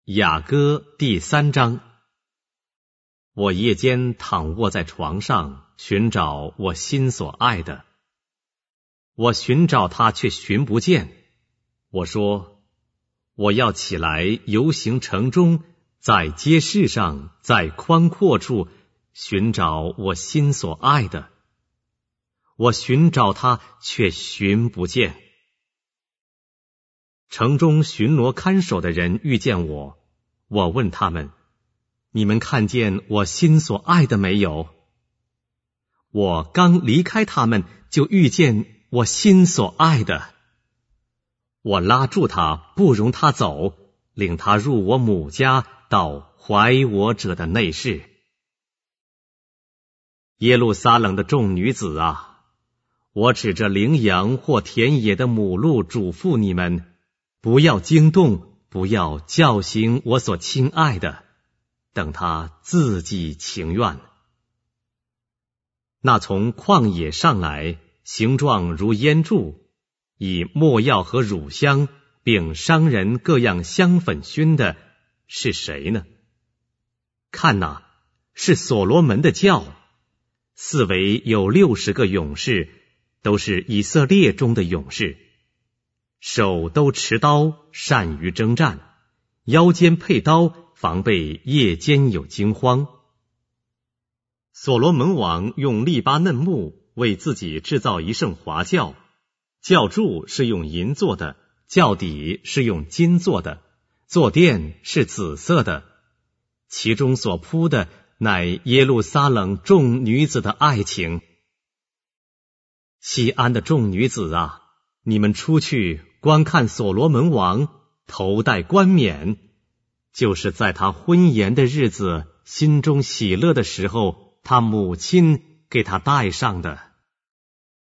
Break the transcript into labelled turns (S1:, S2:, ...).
S1: 雅歌第3章。我夜间躺卧在床上，寻找我心所爱的。我寻找他，却寻不见。我说，我要起来游行城中，在街市上，在宽阔处寻找我心所爱的。我寻找他，却寻不见。城中巡逻看守的人遇见我，我问他们：你们看见我心所爱的没有？我刚离开他们，就遇见我心所爱的。我拉住他，不容他走，领他入我母家，到怀我者的内室。耶路撒冷的众女子啊，我指着羚羊或田野的母鹿嘱咐你们，不要惊动，不要叫醒我所亲爱的，等他自己情愿。那从旷野上来，形状如烟柱，以没药和乳香并商人各样香粉熏的，是谁呢？看哪，是所罗门的轿，四围有60个勇士，都是以色列中的勇士，手都持刀，善于征战，腰间佩刀，防备夜间有惊慌。所罗门王用利巴嫩木为自己制造一乘华轿，轿柱是用银做的，轿底是用金做的，坐垫是紫色的，其中所铺的乃耶路撒冷众女子的爱情。西安的众女子啊，你们出去观看所罗门王头戴冠冕，就是在他婚筵的日子，心中喜乐的时候，他母亲给他戴上的。